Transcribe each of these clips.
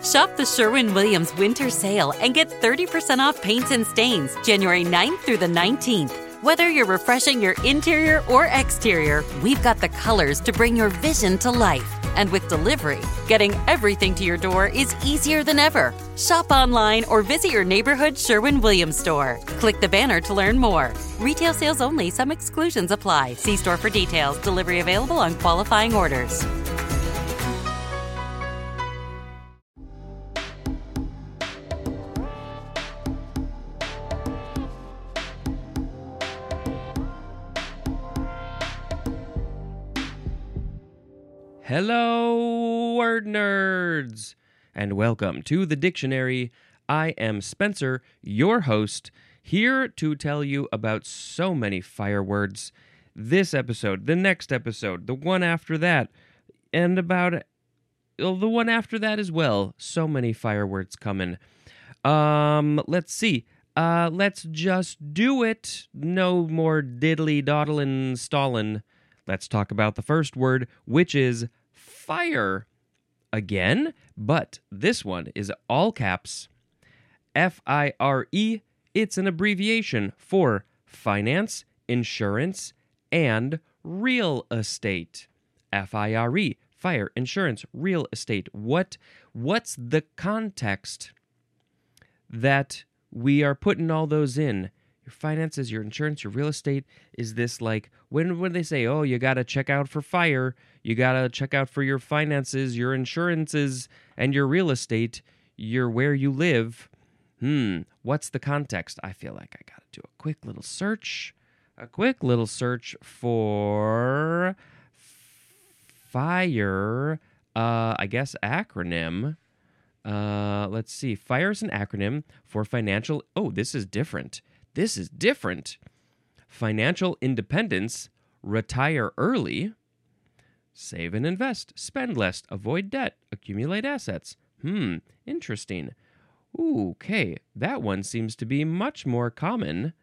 Shop the Sherwin-Williams Winter Sale and get 30% off paints and stains January 9th through the 19th. Whether you're refreshing your interior or exterior, we've got the colors to bring your vision to life. And with delivery, getting everything to your door is easier than ever. Shop online or visit your neighborhood Sherwin-Williams store. Click the banner to learn more. Retail sales only. Some exclusions apply. See store for details. Delivery available on qualifying orders. Hello, word nerds, and welcome to the dictionary. I am Spencer, your host, here to tell you about so many fire words. This episode, the next episode, the one after that, and about the one after that as well. So many fire words coming. Let's see. Let's just do it. No more diddly dawdling stalling. Let's talk about the first word, which is fire. Again, but this one is all caps. F-I-R-E. It's an abbreviation for finance, insurance, and real estate. F-I-R-E. Fire, insurance, real estate. What's the context that we are putting all those in? Your finances, your insurance, your real estate. Is this like when they say, oh, you got to check out for fire, you got to check out for your finances, your insurances, and your real estate, your where you live. What's the context? I feel like I got to do a quick little search for fire, I guess acronym. Let's see. Fire is an acronym for financial. Oh, this is different. Financial independence, retire early, save and invest, spend less, avoid debt, accumulate assets. Interesting. Ooh, okay, that one seems to be much more common.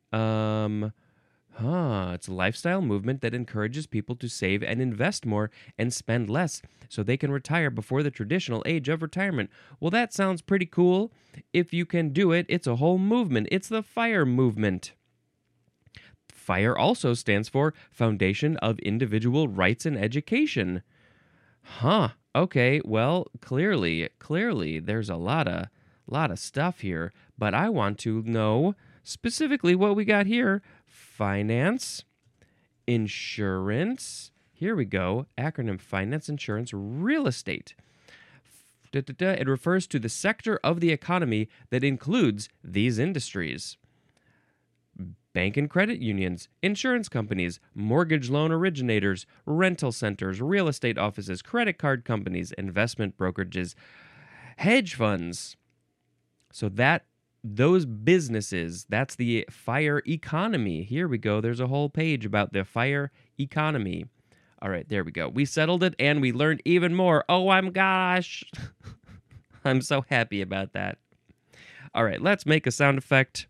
It's a lifestyle movement that encourages people to save and invest more and spend less so they can retire before the traditional age of retirement. Well, that sounds pretty cool. If you can do it, it's a whole movement. It's the FIRE movement. FIRE also stands for Foundation of Individual Rights and Education. Okay, well, clearly, there's a lot of stuff here, but I want to know specifically what we got here. Finance, insurance, here we go, acronym finance, insurance, real estate. It refers to the sector of the economy that includes these industries. Bank and credit unions, insurance companies, mortgage loan originators, rental centers, real estate offices, credit card companies, investment brokerages, hedge funds. So those businesses, that's the fire economy. Here we go. There's a whole page about the fire economy. All right, there we go. We settled it and we learned even more. Oh, my gosh. I'm so happy about that. All right, let's make a sound effect.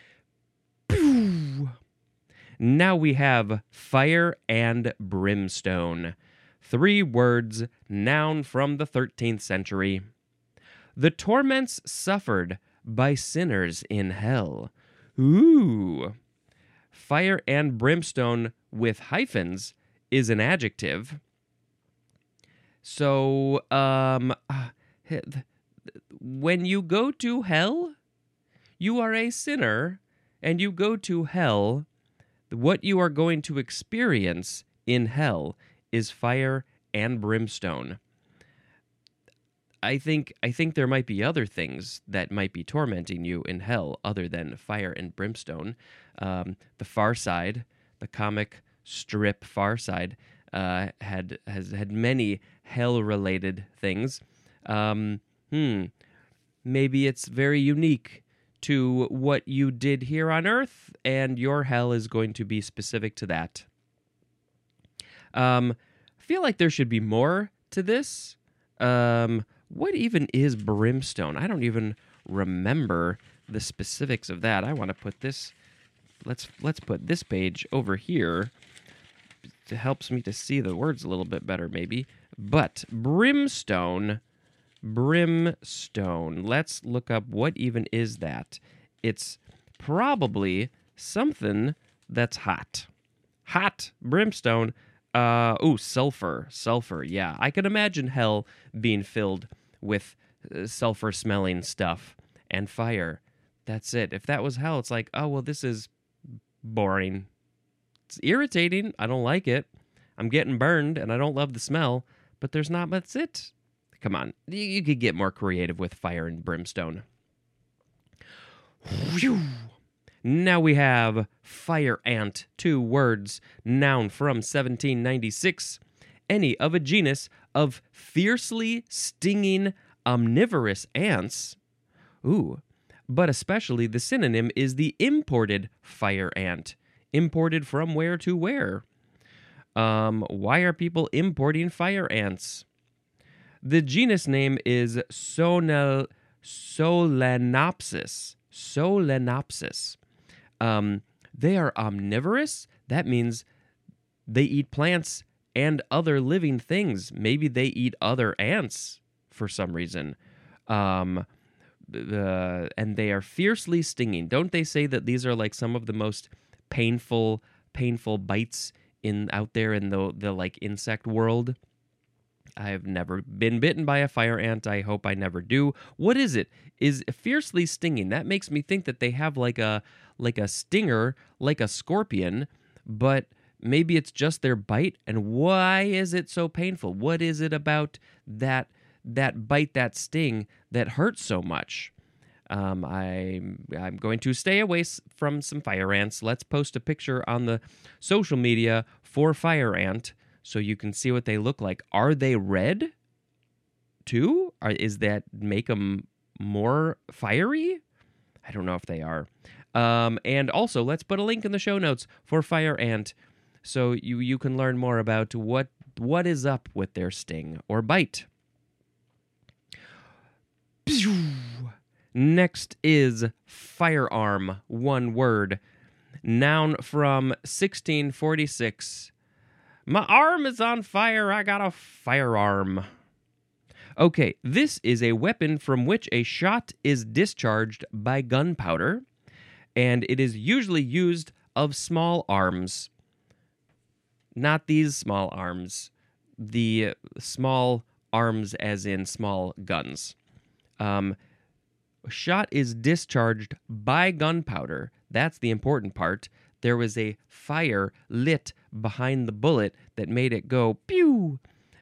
Pew! Now we have fire and brimstone. 3 words, noun from the 13th century. The torments suffered by sinners in hell. Ooh. Fire and brimstone with hyphens is an adjective. So, when you go to hell, you are a sinner, and you go to hell, what you are going to experience in hell is fire and brimstone. I think there might be other things that might be tormenting you in hell other than fire and brimstone. The Far Side, the comic strip Far Side, has had many hell-related things. Maybe it's very unique to what you did here on Earth, and your hell is going to be specific to that. I feel like there should be more to this. What even is brimstone? I don't even remember the specifics of that. I want to put this. Let's put this page over here. It helps me to see the words a little bit better, maybe. But brimstone Brimstone. Let's look up what even is that. It's probably something that's hot. Hot brimstone. Sulfur. Sulfur, yeah. I can imagine hell being filled with sulfur-smelling stuff and fire. That's it. If that was hell, it's like, oh, well, this is boring. It's irritating. I don't like it. I'm getting burned, and I don't love the smell, but there's not much. That's it. Come on. You could get more creative with fire and brimstone. Whew. Now we have fire ant, 2 words, noun from 1796. Any of a genus of fiercely stinging omnivorous ants. Ooh, but especially the synonym is the imported fire ant. Imported from where to where? Why are people importing fire ants? The genus name is Solenopsis. Solenopsis. They are omnivorous. That means they eat plants and other living things. Maybe they eat other ants for some reason. And they are fiercely stinging. Don't they say that these are like some of the most painful bites out there in the like insect world? I've never been bitten by a fire ant. I hope I never do. What is it? Is fiercely stinging. That makes me think that they have like a stinger, like a scorpion, but maybe it's just their bite. And why is it so painful? What is it about that bite, that sting, that hurts so much? I'm going to stay away from some fire ants. Let's post a picture on the social media for fire ant so you can see what they look like. Are they red too? Is that make them more fiery? I don't know if they are. And also, let's put a link in the show notes for fire ant so you can learn more about what is up with their sting or bite. Next is firearm, 1 word. Noun from 1646. My arm is on fire, I got a firearm. Okay, this is a weapon from which a shot is discharged by gunpowder, and it is usually used of small arms. Not these small arms. The small arms as in small guns. Shot is discharged by gunpowder. That's the important part. There was a fire lit behind the bullet that made it go pew.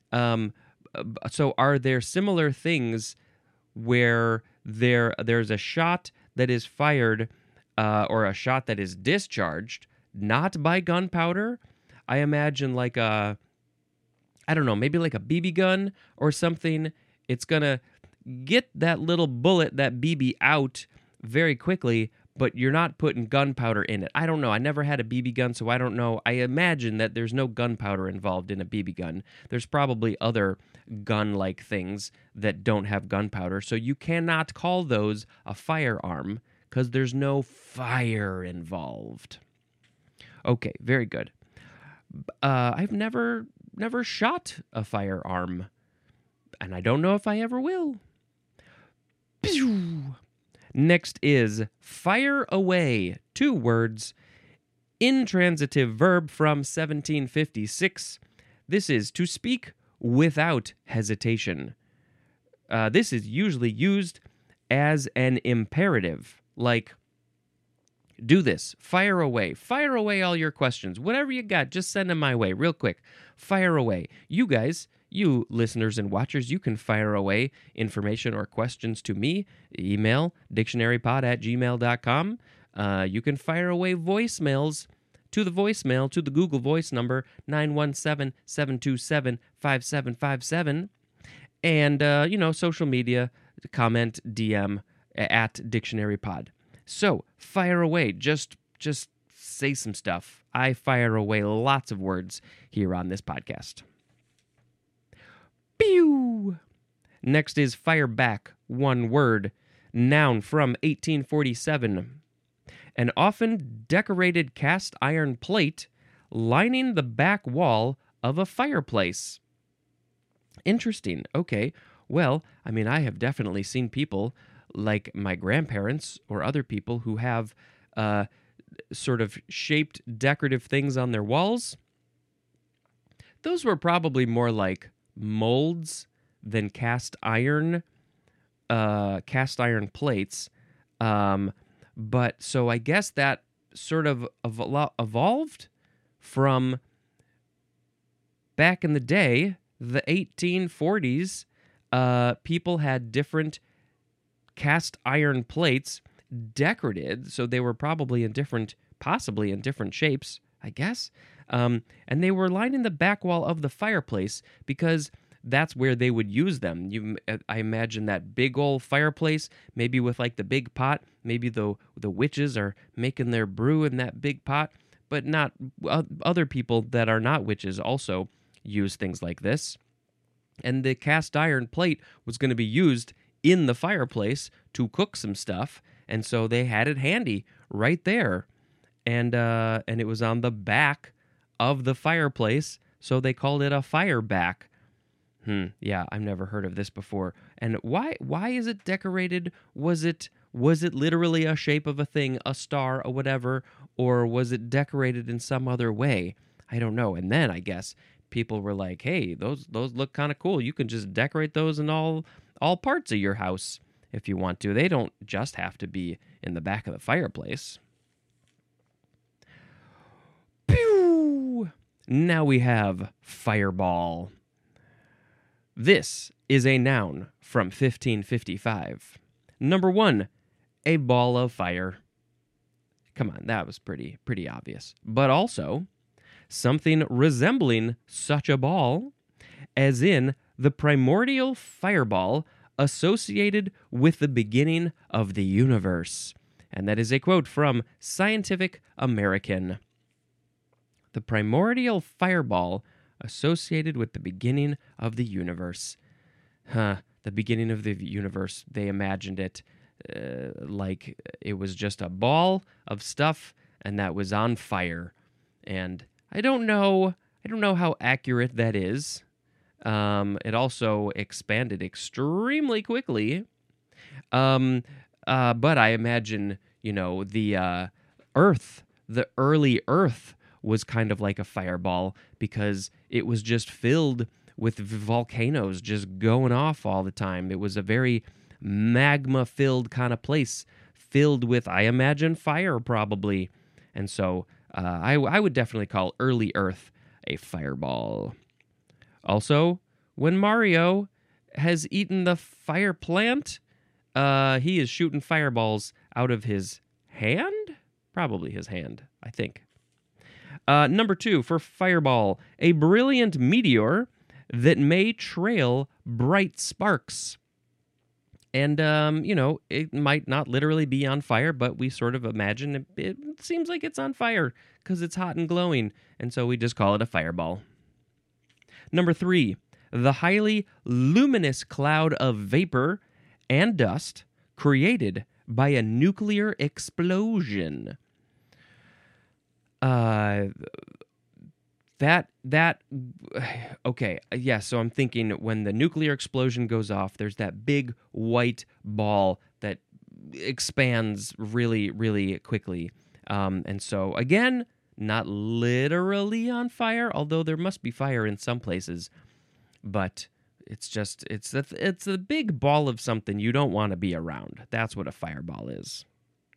So are there similar things where there's a shot that is fired or a shot that is discharged not by gunpowder? I imagine like maybe like a BB gun or something. It's going to get that little bullet, that BB out very quickly, but you're not putting gunpowder in it. I don't know. I never had a BB gun, so I don't know. I imagine that there's no gunpowder involved in a BB gun. There's probably other gun-like things that don't have gunpowder, so you cannot call those a firearm because there's no fire involved. Okay, very good. I've never shot a firearm, and I don't know if I ever will. Pew! Next is fire away, 2 words, intransitive verb from 1756. This is to speak without hesitation. This is usually used as an imperative, like, do this, fire away all your questions. Whatever you got, just send them my way real quick. Fire away. You guys, you listeners and watchers, you can fire away information or questions to me. Email dictionarypod@gmail.com. You can fire away voicemails to the Google Voice number 917-727-5757. And, social media, comment, DM at dictionarypod. So, fire away. Just say some stuff. I fire away lots of words here on this podcast. Pew! Next is fire back, 1 word. Noun from 1847. An often decorated cast iron plate lining the back wall of a fireplace. Interesting. Okay. Well, I mean, I have definitely seen people like my grandparents or other people who have sort of shaped decorative things on their walls. Those were probably more like molds than cast iron plates. But so I guess that sort of evolved from back in the day, the 1840s. People had different cast iron plates decorated, so they were probably possibly in different shapes, I guess. And they were lined in the back wall of the fireplace because that's where they would use them. I imagine that big old fireplace, maybe with like the big pot. Maybe the witches are making their brew in that big pot, but not other people that are not witches also use things like this. And the cast iron plate was going to be used in the fireplace to cook some stuff, and so they had it handy right there, and it was on the back of the fireplace, so they called it a fire back. Yeah, I've never heard of this before. And why is it decorated? Was it literally a shape of a thing, a star or whatever, or was it decorated in some other way? I don't know. And then I guess people were like, "Hey, those look kind of cool. You can just decorate those in all parts of your house if you want to. They don't just have to be in the back of the fireplace." Pew! Now we have fireball. This is a noun from 1555. Number 1, a ball of fire. Come on, that was pretty obvious. But also, something resembling such a ball, as in the primordial fireball associated with the beginning of the universe. And that is a quote from Scientific American. The primordial fireball associated with the beginning of the universe. The beginning of the universe, they imagined it like it was just a ball of stuff and that was on fire. And I don't know how accurate that is. It also expanded extremely quickly. But I imagine, the early Earth was kind of like a fireball because it was just filled with volcanoes just going off all the time. It was a very magma-filled kind of place, filled with, I imagine, fire probably. And so I would definitely call early Earth a fireball. Also, when Mario has eaten the fire plant, he is shooting fireballs out of his hand? Probably his hand, I think. Number 2, for fireball, a brilliant meteor that may trail bright sparks. And, it might not literally be on fire, but we sort of imagine it seems like it's on fire because it's hot and glowing, and so we just call it a fireball. Number 3, the highly luminous cloud of vapor and dust created by a nuclear explosion. Okay, yeah, so I'm thinking when the nuclear explosion goes off, there's that big white ball that expands really, really quickly. And so, again, not literally on fire, although there must be fire in some places, but it's a big ball of something you don't want to be around. That's what a fireball is.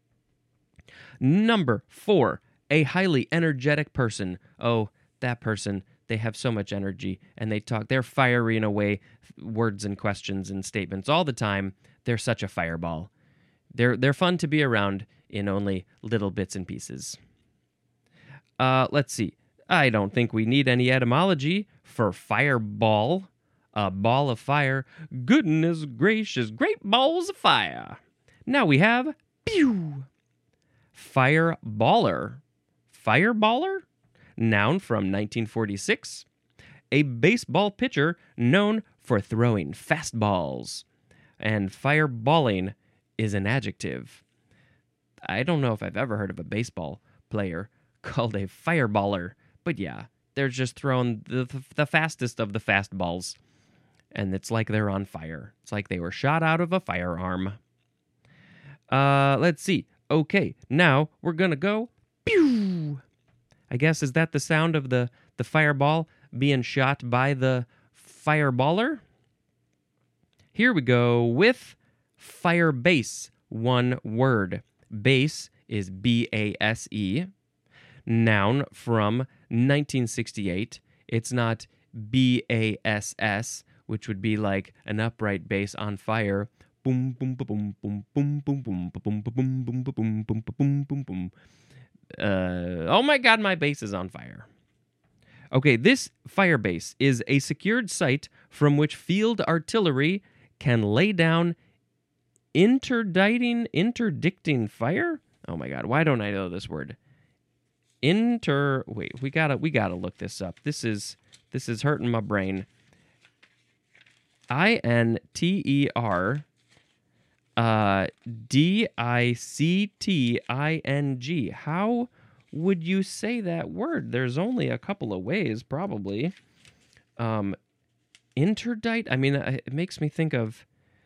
Number 4, a highly energetic person. Oh, that person, they have so much energy, and they're firing away words and questions and statements all the time. They're such a fireball. They're fun to be around in only little bits and pieces. Let's see. I don't think we need any etymology for fireball. A ball of fire. Goodness gracious, great balls of fire. Now we have pew. Fireballer. Fireballer? Noun from 1946. A baseball pitcher known for throwing fastballs. And fireballing is an adjective. I don't know if I've ever heard of a baseball player called a fireballer, but yeah, they're just throwing the fastest of the fastballs. and it's like they're on fire. It's like they were shot out of a firearm. Let's see. Okay, now we're gonna go pew. I guess, is that the sound of the fireball being shot by the fireballer? Here we go with fire base, one word. Base is B-A-S-E. Noun from 1968. It's not B-A-S-S, which would be like an upright base on fire. Boom, boom, boom, boom, boom, boom, boom, boom, boom, boom, boom, boom, boom, boom, boom, boom. Oh my God, my base is on fire. Okay, this fire base is a secured site from which field artillery can lay down interdicting fire? Oh my God, why don't I know this word? Wait, we gotta look this up. This is hurting my brain. INTER DICTING. How would you say that word? There's only a couple of ways, probably. Interdict? I mean, it makes me think of...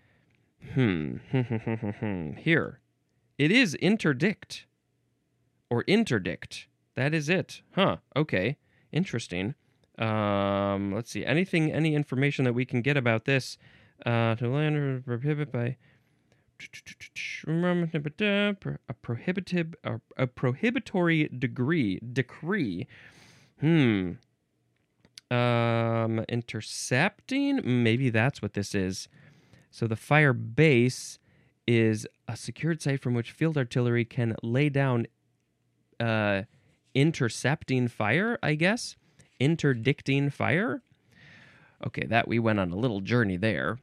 Here. It is interdict. Or interdict. That is it. Huh. Okay. Interesting. Let's see. Any information that we can get about this? To land or prohibit by... A prohibitory decree. Intercepting? Maybe that's what this is. So the fire base is a secured site from which field artillery can lay down intercepting fire, I guess? Interdicting fire? Okay, that we went on a little journey there.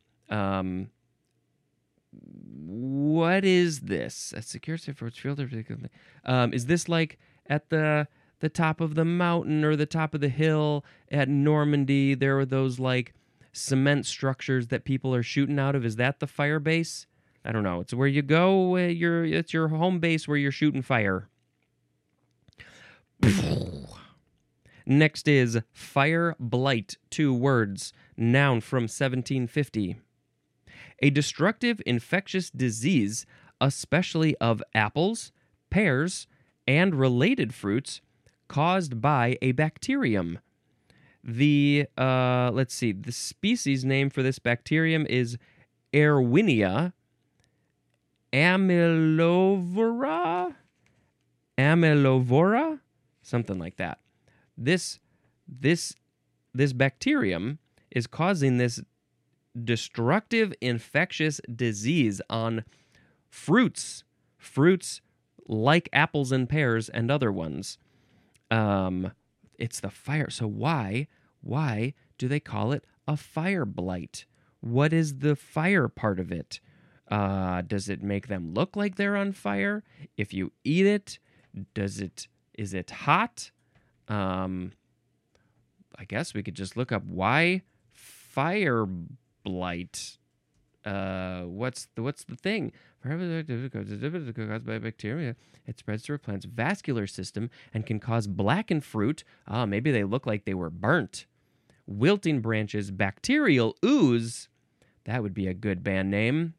What is this? A secured site for which field artillery... is this like at the top of the mountain or the top of the hill at Normandy? There were those like cement structures that people are shooting out of. Is that the fire base? I don't know. It's where you go. It's your home base where you're shooting fire. Next is fire blight. 2 words. Noun from 1750. A destructive infectious disease, especially of apples, pears, and related fruits, caused by a bacterium. The species name for this bacterium is Erwinia amylovora, something like that. This bacterium is causing this destructive infectious disease on fruits like apples and pears and other ones. It's the fire. So why do they call it a fire blight? What is the fire part of it? Does it make them look like they're on fire? If you eat it, is it hot? I guess we could just look up why fire blight. What's the thing? Caused by bacteria. It spreads through a plant's vascular system and can cause blackened fruit. Maybe they look like they were burnt. Wilting branches, bacterial ooze. That would be a good band name.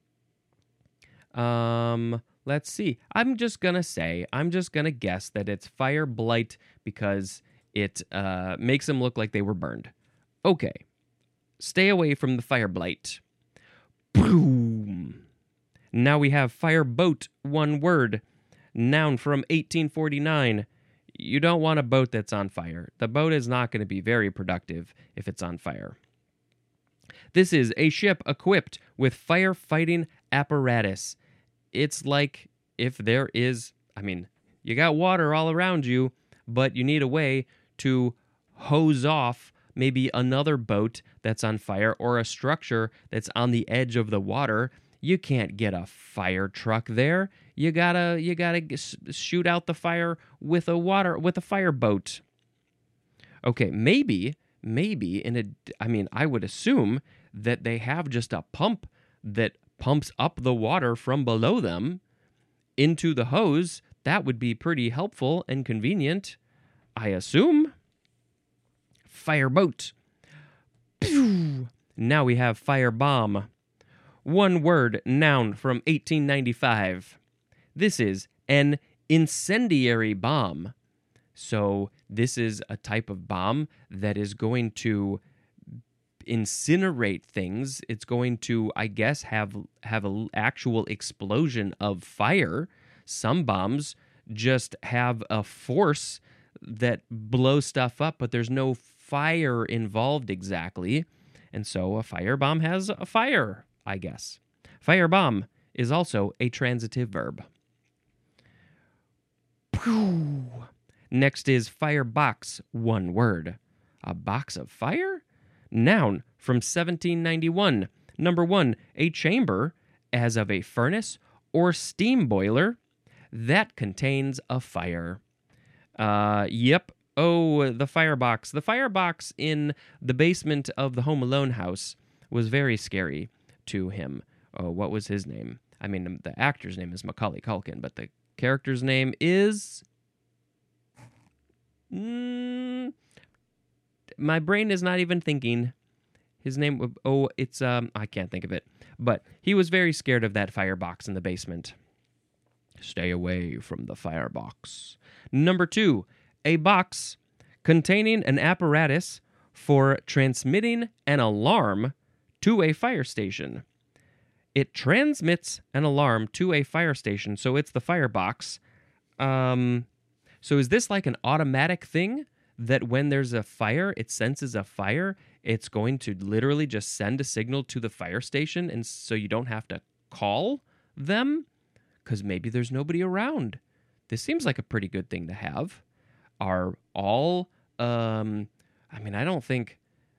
Let's see. I'm just gonna guess that it's fire blight because it makes them look like they were burned. Okay. Stay away from the fire blight. Boom. Now we have fire boat, 1 word. Noun from 1849. You don't want a boat that's on fire. The boat is not going to be very productive if it's on fire. This is a ship equipped with firefighting apparatus. It's like if there is, you got water all around you, but you need a way to hose off maybe another boat that's on fire or a structure that's on the edge of the water. You can't get a fire truck there. You gotta shoot out the fire with a fireboat. Okay, maybe I would assume that they have just a pump that pumps up the water from below them into the hose. That would be pretty helpful and convenient, I assume. Fireboat. Pew! Now we have firebomb. One word, noun from 1895. This is an incendiary bomb. So this is a type of bomb that is going to incinerate things. It's going to, I guess, have an actual explosion of fire. Some bombs just have a force that blows stuff up, but there's no fire involved exactly. And so a firebomb has a fire, I guess. Firebomb is also a transitive verb. Pew. Next is firebox, one word. A box of fire? Noun from 1791. Number 1, a chamber, as of a furnace or steam boiler, that contains a fire. Yep. Oh, the firebox. The firebox in the basement of the Home Alone house was very scary to him. Oh, what was his name? I mean, the actor's name is Macaulay Culkin, but the character's name is... my brain is not even thinking. His name... Oh, it's... I can't think of it. But he was very scared of that firebox in the basement. Stay away from the firebox. Number 2, a box containing an apparatus for transmitting an alarm to a fire station. It transmits an alarm to a fire station, so it's the firebox. So is this like an automatic thing that when there's a fire, it senses a fire, it's going to literally just send a signal to the fire station, and so you don't have to call them? Because maybe there's nobody around. This seems like a pretty good thing to have. Are all, I mean, I don't think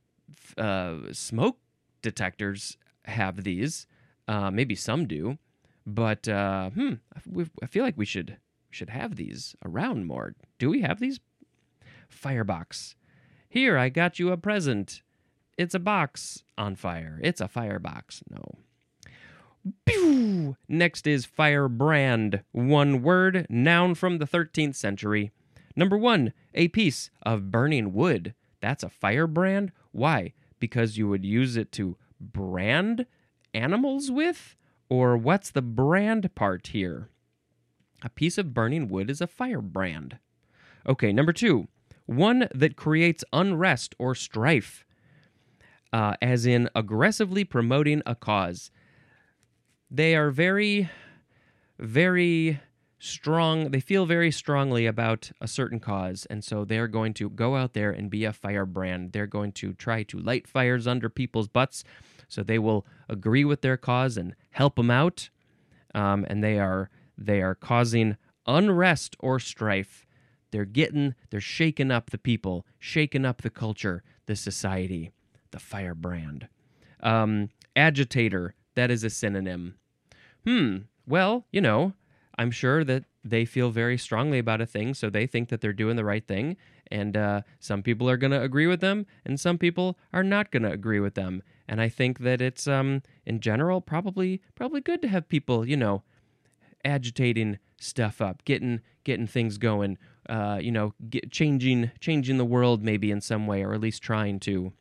smoke detectors have these. Maybe some do. But, I feel like we should have these around more. Do we have these? Firebox. Here, I got you a present. It's a box on fire. It's a firebox. No. Pew! Next is firebrand. One word, noun from the 13th century. Number 1, a piece of burning wood. That's a firebrand? Why? Because you would use it to brand animals with? Or what's the brand part here? A piece of burning wood is a firebrand. Okay, number 2, one that creates unrest or strife, as in aggressively promoting a cause. They are very, very strong. They feel very strongly about a certain cause, and so they're going to go out there and be a firebrand. They're going to try to light fires under people's butts, so they will agree with their cause and help them out. And they are causing unrest or strife. They're shaking up the people, shaking up the culture, the society. The firebrand. Agitator. That is a synonym. Well, I'm sure that they feel very strongly about a thing, so they think that they're doing the right thing, and some people are going to agree with them, and some people are not going to agree with them. And I think that it's, in general, probably good to have people, agitating stuff up, getting things going, changing the world maybe in some way, or at least trying to.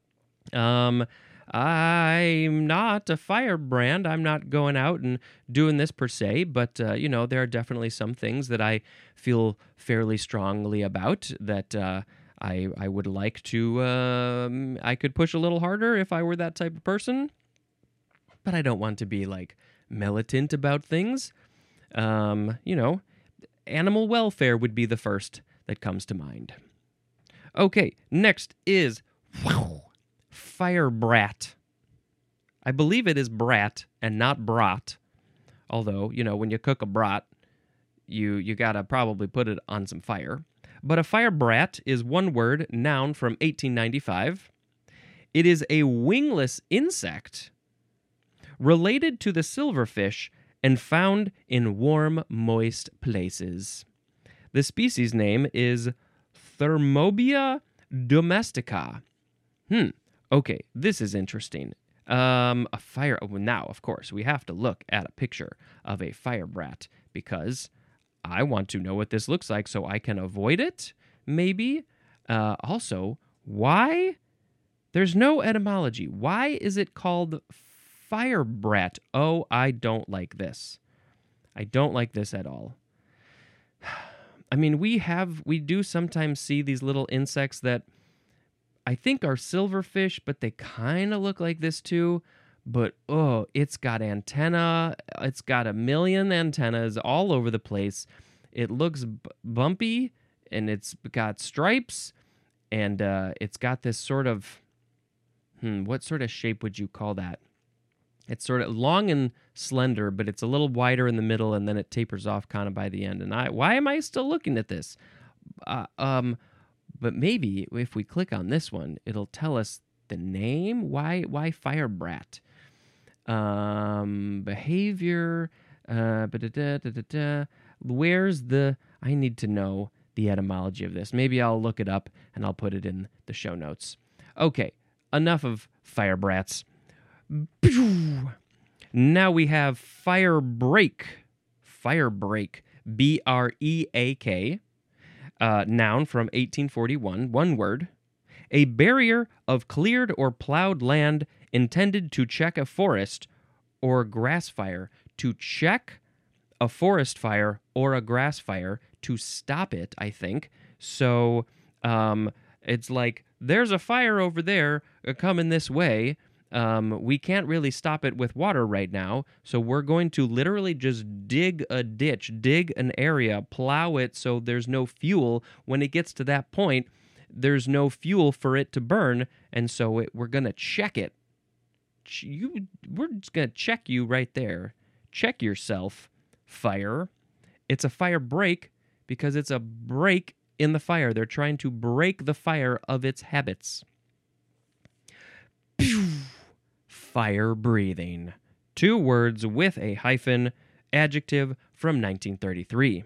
I'm not a firebrand. I'm not going out and doing this per se, but, there are definitely some things that I feel fairly strongly about that I would like to, I could push a little harder if I were that type of person, but I don't want to be, militant about things. Animal welfare would be the first that comes to mind. Okay, next is... Firebrat. I believe it is brat and not brat. Although, when you cook a brat, you gotta probably put it on some fire. But a firebrat is one word, noun from 1895. It is a wingless insect related to the silverfish and found in warm, moist places. The species name is Thermobia domestica. Okay, this is interesting. Now, of course, we have to look at a picture of a firebrat because I want to know what this looks like so I can avoid it, maybe. Also, why There's no etymology. Why is it called fire brat? Oh, I don't like this. I don't like this at all. I mean, we do sometimes see these little insects that I think are silverfish, but they kind of look like this too. But oh, it's got antenna. It's got a million antennas all over the place. It looks bumpy, and it's got stripes, and it's got this sort of, what sort of shape would you call that? It's sort of long and slender, but it's a little wider in the middle, and then it tapers off kind of by the end. And why am I still looking at this? But maybe if we click on this one, it'll tell us the name. Why fire brat? Behavior. Where's the? I need to know the etymology of this. Maybe I'll look it up and I'll put it in the show notes. Okay, enough of fire brats. Now we have fire break. Fire break. B-R-E-A-K. Noun from 1841. One word. A barrier of cleared or plowed land intended to check a forest or grass fire. To check a forest fire or a grass fire. To stop it, I think. So it's like, there's a fire over there coming this way. We can't really stop it with water right now, so we're going to literally just dig a ditch, dig an area, plow it so there's no fuel. When it gets to that point, there's no fuel for it to burn, and so we're going to check it. We're just going to check you right there. Check yourself, fire. It's a fire break because it's a break in the fire. They're trying to break the fire of its habits. Fire breathing. 2 words with a hyphen. Adjective from 1933.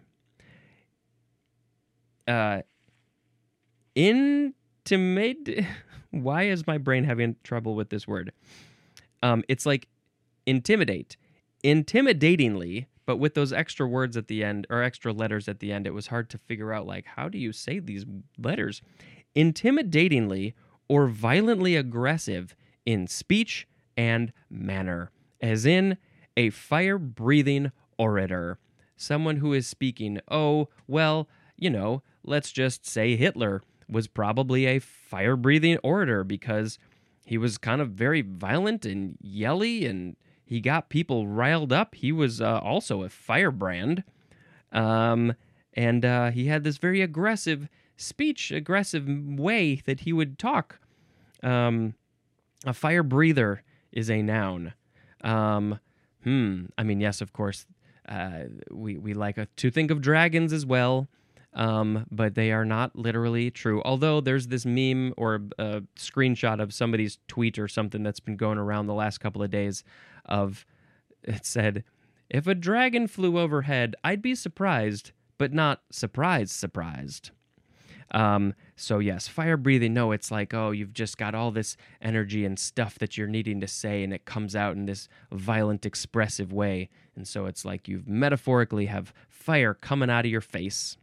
Intimate. Why is my brain having trouble with this word? It's like intimidate. Intimidatingly, but with those extra words at the end, or extra letters at the end, it was hard to figure out, like, how do you say these letters? Intimidatingly or violently aggressive in speech and manner, as in a fire-breathing orator. Someone who is speaking, oh, well, let's just say Hitler was probably a fire-breathing orator because he was kind of very violent and yelly, and he got people riled up. He was also a firebrand, and he had this very aggressive speech, aggressive way that he would talk. A fire breather is a noun. I mean, yes, of course, we like to think of dragons as well, but they are not literally true. Although there's this meme or a screenshot of somebody's tweet or something that's been going around the last couple of days it said, if a dragon flew overhead, I'd be surprised, but not surprised. So yes, fire breathing, no, it's like, oh, you've just got all this energy and stuff that you're needing to say, and it comes out in this violent, expressive way. And so it's like you metaphorically have fire coming out of your face.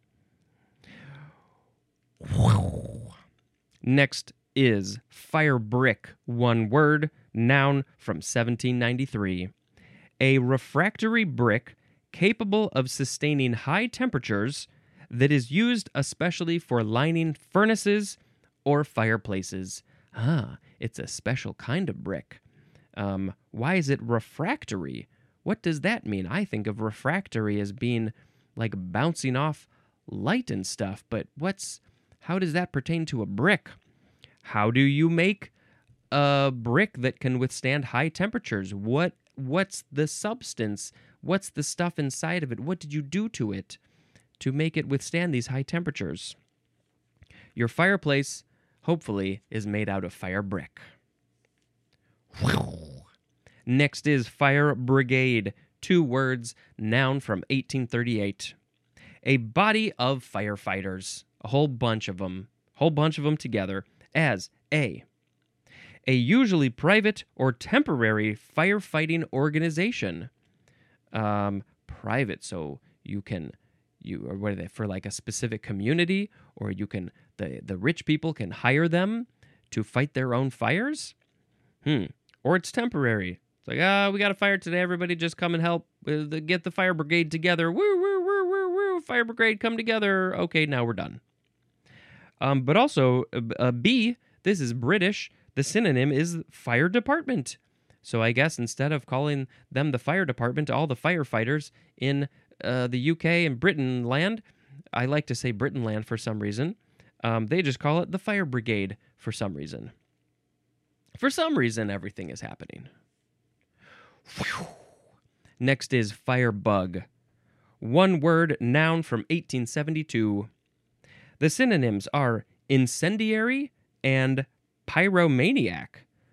Next is fire brick, one word, noun from 1793. A refractory brick capable of sustaining high temperatures that is used especially for lining furnaces or fireplaces. It's a special kind of brick. Why is it refractory? What does that mean? I think of refractory as being like bouncing off light and stuff, but how does that pertain to a brick? How do you make a brick that can withstand high temperatures? What's the substance? What's the stuff inside of it? What did you do to it to make it withstand these high temperatures? Your fireplace, hopefully, is made out of fire brick. Next is fire brigade, 2 words, noun from 1838. A body of firefighters, a whole bunch of them together, as a usually private or temporary firefighting organization. Private, so or what are they, for like a specific community, or the rich people can hire them to fight their own fires? Or it's temporary. It's like, we got a fire today. Everybody just come and help. Get the fire brigade together. Woo, woo, woo, woo, woo. Fire brigade, come together. Okay, now we're done. But also, B, this is British. The synonym is fire department. So I guess instead of calling them the fire department, all the firefighters in the UK and Britain land, I like to say Britain land for some reason, they just call it the fire brigade for some reason. For some reason, everything is happening. Whew. Next is firebug. One word, noun from 1872. The synonyms are incendiary and pyromaniac.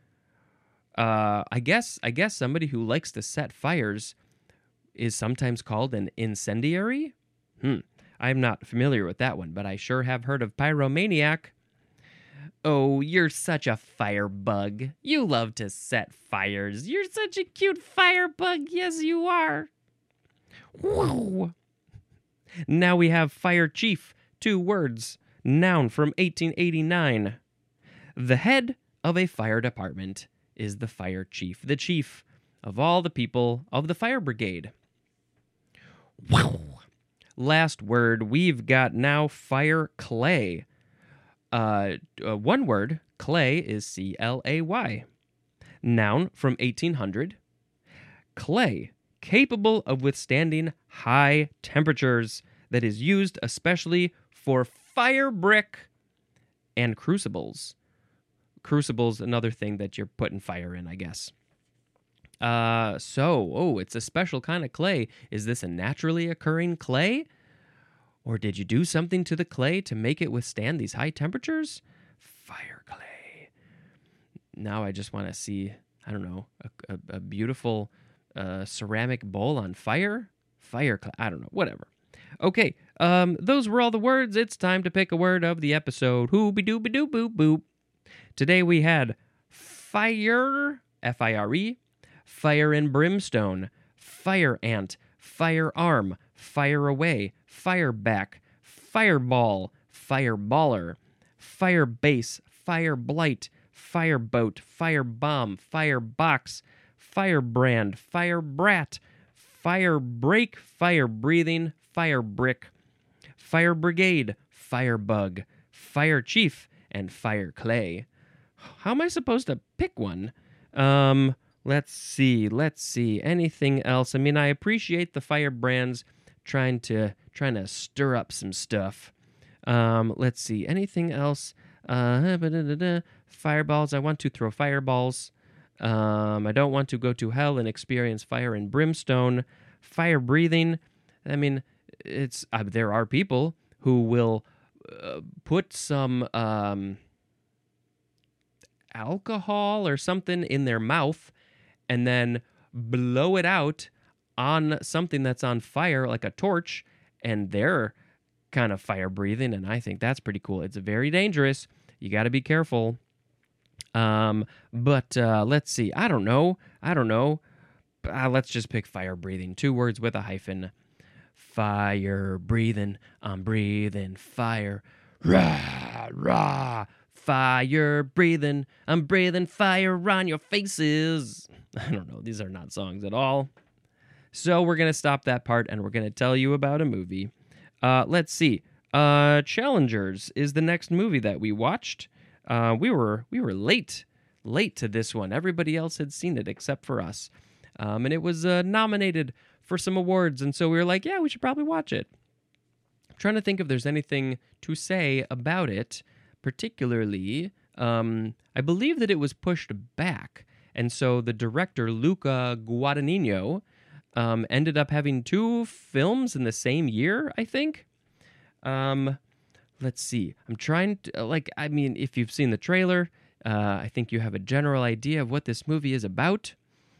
I guess somebody who likes to set fires is sometimes called an incendiary. I'm not familiar with that one, but I sure have heard of pyromaniac. Oh, you're such a firebug. You love to set fires. You're such a cute firebug. Yes, you are. Whoa. Now we have fire chief. 2 words. Noun from 1889. The head of a fire department is the fire chief. The chief of all the people of the fire brigade. Wow. Last word. We've got now fire clay. One word, clay, is C-L-A-Y. Noun from 1800. Clay, capable of withstanding high temperatures, that is used especially for fire brick and crucibles. Crucibles, another thing that you're putting fire in, I guess. It's a special kind of clay. Is this a naturally occurring clay? Or did you do something to the clay to make it withstand these high temperatures? Fire clay. Now I just want to see, I don't know, a beautiful ceramic bowl on fire? Fire clay. I don't know. Whatever. Okay. Those were all the words. It's time to pick a word of the episode. Hooby-dooby-doo-boop-boop. Today we had fire, F-I-R-E, fire and brimstone, fire ant, firearm, fire away, fireback, fireball, fireballer, firebase, fireblight, fireboat, firebomb, firebox, firebrand, firebrat, firebreak, firebreathing, firebrick, fire brigade, firebug, fire chief, and fire clay. How am I supposed to pick one? Let's see. Anything else? I mean, I appreciate the firebrands trying to stir up some stuff. Let's see. Anything else? Fireballs. I want to throw fireballs. I don't want to go to hell and experience fire and brimstone. Fire breathing. I mean, there are people who will put some alcohol or something in their mouth and then blow it out on something that's on fire, like a torch, and they're kind of fire breathing, and I think that's pretty cool. It's very dangerous. You got to be careful. But let's see. I don't know. Let's just pick fire breathing. 2 words with a hyphen. Fire breathing. I'm breathing fire. Rah, rah. Fire breathing. I'm breathing fire on your faces. I don't know. These are not songs at all. So we're going to stop that part and we're going to tell you about a movie. Let's see. Challengers is the next movie that we watched. We were late to this one. Everybody else had seen it except for us. And it was nominated for some awards. And so we were like, yeah, we should probably watch it. I'm trying to think if there's anything to say about it. Particularly, I believe that it was pushed back. And so the director, Luca Guadagnino, ended up having 2 films in the same year, I think. Let's see. I'm trying to, if you've seen the trailer, I think you have a general idea of what this movie is about.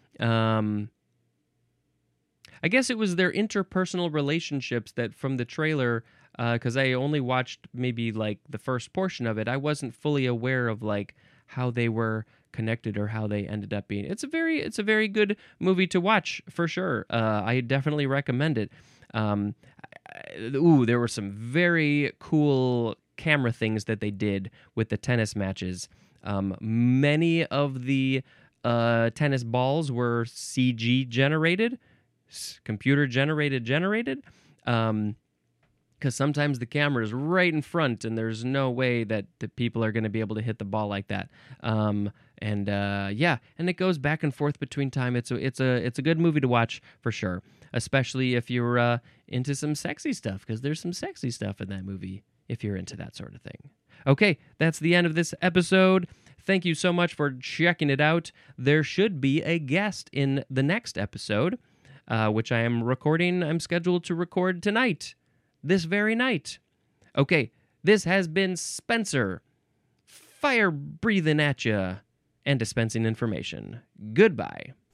I guess it was their interpersonal relationships that from the trailer, because I only watched maybe like the first portion of it, I wasn't fully aware of like how they were connected or how they ended up being. It's a very good movie to watch for sure. I definitely recommend it. There were some very cool camera things that they did with the tennis matches. Many of the tennis balls were CG generated, computer generated. Because sometimes the camera is right in front, and there's no way that the people are going to be able to hit the ball like that. And it goes back and forth between time. It's a good movie to watch for sure, especially if you're into some sexy stuff, because there's some sexy stuff in that movie if you're into that sort of thing. Okay, that's the end of this episode. Thank you so much for checking it out. There should be a guest in the next episode, which I am recording. I'm scheduled to record tonight. This very night. Okay, this has been Spencer, fire breathing at ya and dispensing information. Goodbye.